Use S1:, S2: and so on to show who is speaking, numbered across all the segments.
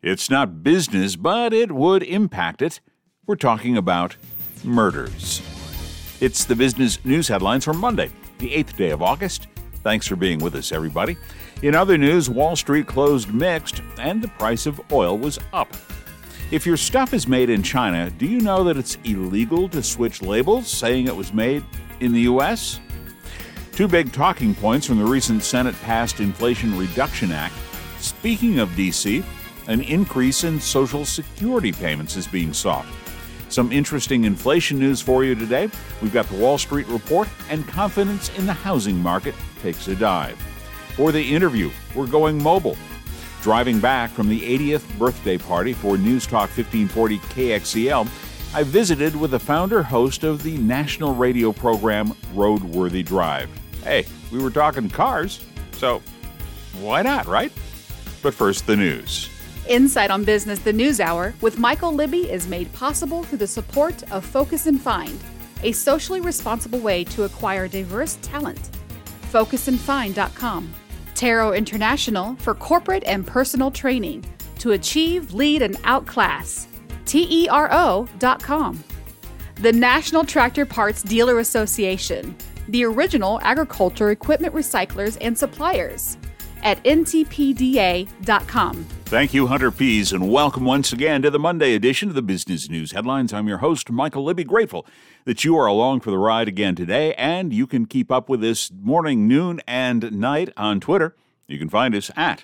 S1: It's not business, but it would impact it. We're talking about murders. It's the business news headlines for Monday, the 8th day of August. Thanks for being with us, everybody. In other news, Wall Street closed mixed, and the price of oil was up. If your stuff is made in China, do you know that it's illegal to switch labels saying it was made in the U.S.? Two big talking points from the recent Senate-passed Inflation Reduction Act. Speaking of D.C., an increase in Social Security payments is being sought. Some interesting inflation news for you today. We've got the Wall Street Report, and confidence in the housing market takes a dive. For the interview, we're going mobile. Driving back from the 80th birthday party for News Talk 1540 KXEL, I visited with the founder-host of the national radio program Roadworthy Drive. Hey, we were talking cars, so why not, right? But first, the news.
S2: Insight on Business, the News Hour, with Michael Libby is made possible through the support of Focus and Find, a socially responsible way to acquire diverse talent. FocusandFind.com. Taro International for corporate and personal training to achieve, lead, and outclass. TERO.com. The National Tractor Parts Dealer Association, the original agriculture equipment recyclers and suppliers, at ntpda.com.
S1: Thank you, Hunter Pease, and welcome once again to the Monday edition of the Business News Headlines. I'm your host, Michael Libby. Grateful that you are along for the ride again today, and you can keep up with this morning, noon, and night on Twitter. You can find us at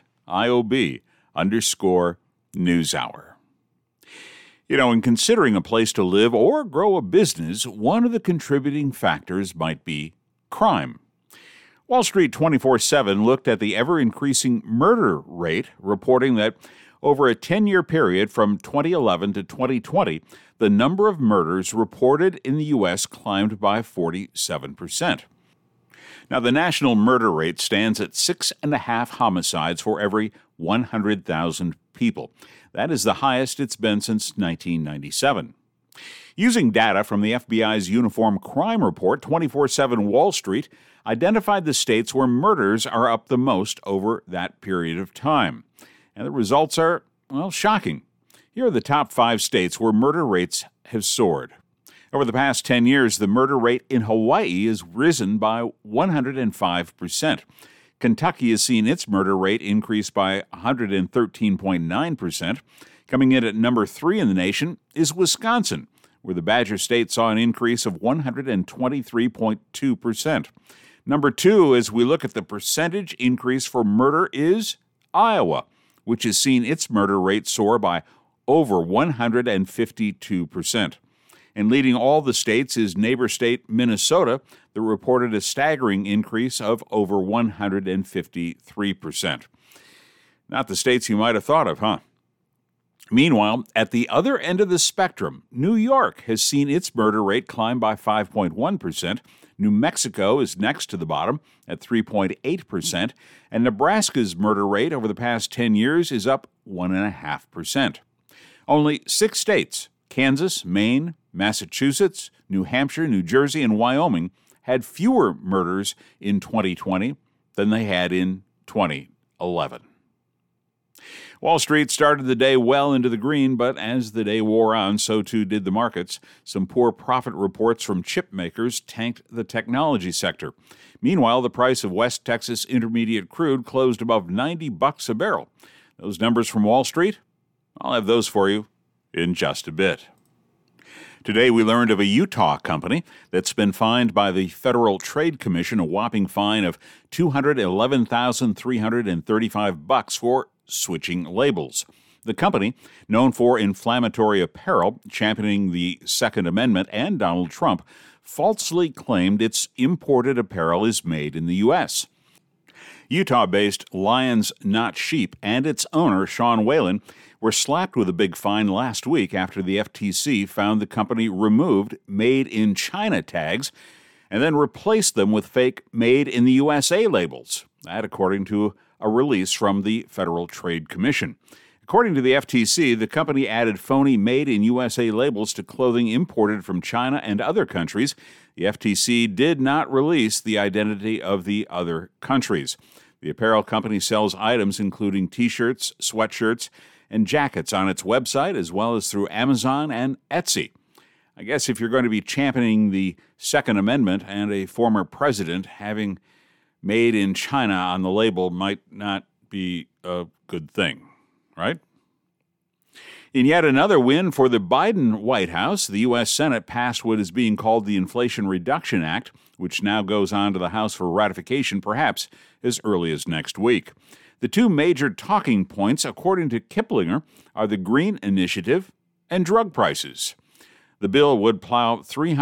S1: IOB_NewsHour. You know, in considering a place to live or grow a business, one of the contributing factors might be crime. Wall Street 24/7 looked at the ever-increasing murder rate, reporting that over a 10-year period from 2011 to 2020, the number of murders reported in the U.S. climbed by 47%. Now, the national murder rate stands at 6.5 homicides for every 100,000 people. That is the highest it's been since 1997. Using data from the FBI's Uniform Crime Report, 24/7 Wall Street identified the states where murders are up the most over that period of time. And the results are, well, shocking. Here are the top 5 states where murder rates have soared. Over the past 10 years, the murder rate in Hawaii has risen by 105%. Kentucky has seen its murder rate increase by 113.9%. Coming in at number 3 in the nation is Wisconsin, where the Badger State saw an increase of 123.2%. Number 2, as we look at the percentage increase for murder, is Iowa, which has seen its murder rate soar by over 152%. And leading all the states is neighbor state Minnesota, that reported a staggering increase of over 153%. Not the states you might have thought of, huh? Meanwhile, at the other end of the spectrum, New York has seen its murder rate climb by 5.1%. New Mexico is next to the bottom at 3.8%, and Nebraska's murder rate over the past 10 years is up 1.5%. Only 6 states, Kansas, Maine, Massachusetts, New Hampshire, New Jersey, and Wyoming, had fewer murders in 2020 than they had in 2011. Wall Street started the day well into the green, but as the day wore on, so too did the markets. Some poor profit reports from chip makers tanked the technology sector. Meanwhile, the price of West Texas Intermediate crude closed above $90 a barrel. Those numbers from Wall Street? I'll have those for you in just a bit. Today, we learned of a Utah company that's been fined by the Federal Trade Commission a whopping fine of $211,335 for switching labels. The company, known for inflammatory apparel, championing the Second Amendment and Donald Trump, falsely claimed its imported apparel is made in the U.S. Utah-based Lions Not Sheep and its owner, Sean Whalen, were slapped with a big fine last week after the FTC found the company removed Made in China tags and then replaced them with fake Made in the USA labels. That, according to a release from the Federal Trade Commission. According to the FTC, the company added phony Made in USA labels to clothing imported from China and other countries. The FTC did not release the identity of the other countries. The apparel company sells items including T-shirts, sweatshirts, and jackets on its website, as well as through Amazon and Etsy. I guess if you're going to be championing the Second Amendment and a former president, having made in China on the label might not be a good thing, right? In yet another win for the Biden White House, the U.S. Senate passed what is being called the Inflation Reduction Act, which now goes on to the House for ratification perhaps as early as next week. The two major talking points, according to Kiplinger, are the Green Initiative and drug prices. The bill would plow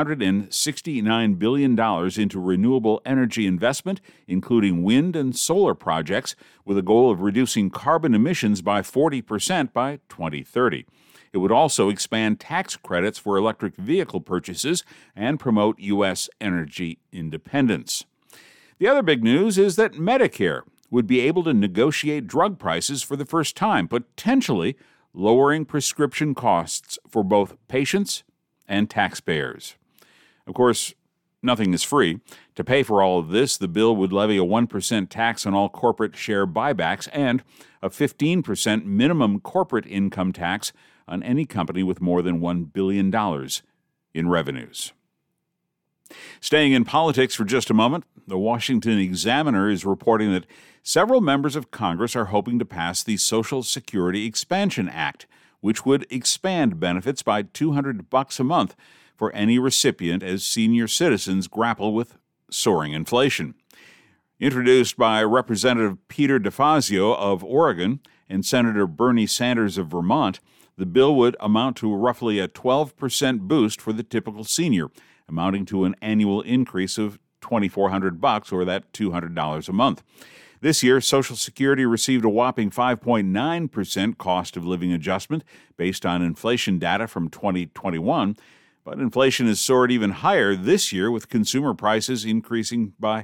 S1: $369 billion into renewable energy investment, including wind and solar projects, with a goal of reducing carbon emissions by 40% by 2030. It would also expand tax credits for electric vehicle purchases and promote U.S. energy independence. The other big news is that Medicare would be able to negotiate drug prices for the first time, potentially lowering prescription costs for both patients and taxpayers. Of course, nothing is free. To pay for all of this, the bill would levy a 1% tax on all corporate share buybacks and a 15% minimum corporate income tax on any company with more than $1 billion in revenues. Staying in politics for just a moment, the Washington Examiner is reporting that several members of Congress are hoping to pass the Social Security Expansion Act, which would expand benefits by $200 a month for any recipient as senior citizens grapple with soaring inflation. Introduced by Representative Peter DeFazio of Oregon and Senator Bernie Sanders of Vermont, the bill would amount to roughly a 12% boost for the typical senior, amounting to an annual increase of $2,400 or that $200 a month. This year, Social Security received a whopping 5.9% cost of living adjustment based on inflation data from 2021, but inflation has soared even higher this year, with consumer prices increasing by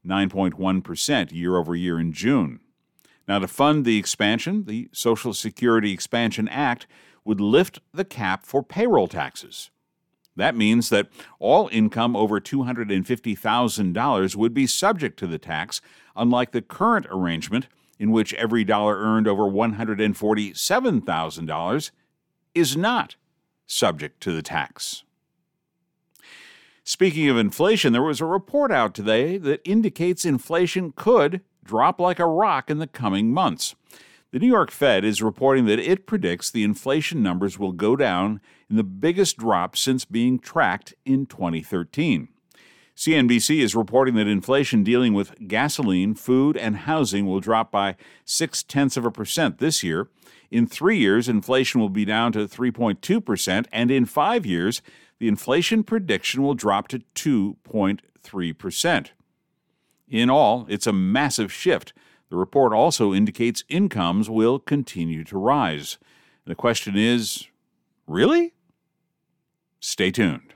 S1: 9.1% year over year in June. Now, to fund the expansion, the Social Security Expansion Act would lift the cap for payroll taxes. That means that all income over $250,000 would be subject to the tax, unlike the current arrangement in which every dollar earned over $147,000 is not subject to the tax. Speaking of inflation, there was a report out today that indicates inflation could drop like a rock in the coming months. The New York Fed is reporting that it predicts the inflation numbers will go down in the biggest drop since being tracked in 2013. CNBC is reporting that inflation dealing with gasoline, food, and housing will drop by 0.6% this year. In 3 years, inflation will be down to 3.2%, and in 5 years, the inflation prediction will drop to 2.3%. In all, it's a massive shift. The report also indicates incomes will continue to rise. The question is, really? Stay tuned.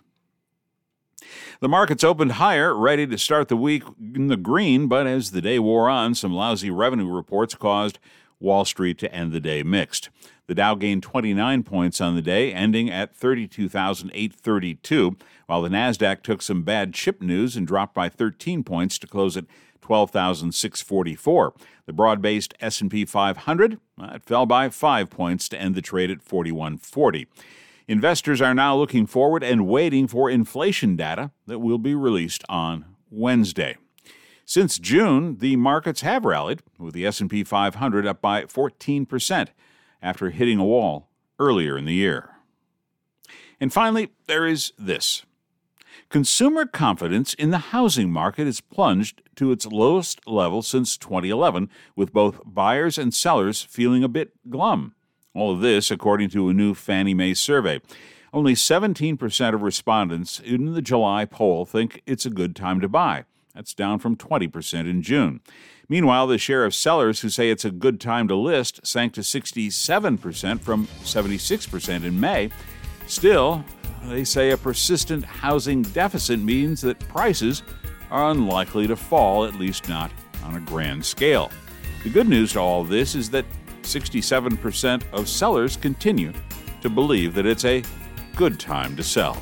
S1: The markets opened higher, ready to start the week in the green, but as the day wore on, some lousy revenue reports caused Wall Street to end the day mixed. The Dow gained 29 points on the day, ending at 32,832, while the Nasdaq took some bad chip news and dropped by 13 points to close at 12,644. The broad-based S&P 500 it fell by 5 points to end the trade at 4140. Investors are now looking forward and waiting for inflation data that will be released on Wednesday. Since June, the markets have rallied, with the S&P 500 up by 14% after hitting a wall earlier in the year. And finally, there is this. Consumer confidence in the housing market has plunged to its lowest level since 2011, with both buyers and sellers feeling a bit glum. All of this, according to a new Fannie Mae survey. Only 17% of respondents in the July poll think it's a good time to buy. That's down from 20% in June. Meanwhile, the share of sellers who say it's a good time to list sank to 67% from 76% in May. Still, they say a persistent housing deficit means that prices are unlikely to fall, at least not on a grand scale. The good news to all this is that 67% of sellers continue to believe that it's a good time to sell.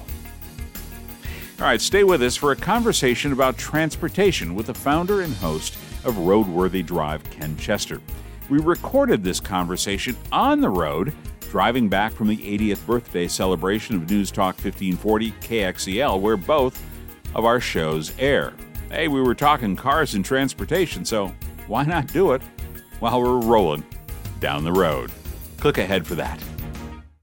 S1: All right, stay with us for a conversation about transportation with the founder and host of Roadworthy Drive, Ken Chester. We recorded this conversation on the road, driving back from the 80th birthday celebration of News Talk 1540 KXEL, where both of our shows air. Hey, we were talking cars and transportation, so why not do it while we're rolling down the road? Click ahead for that.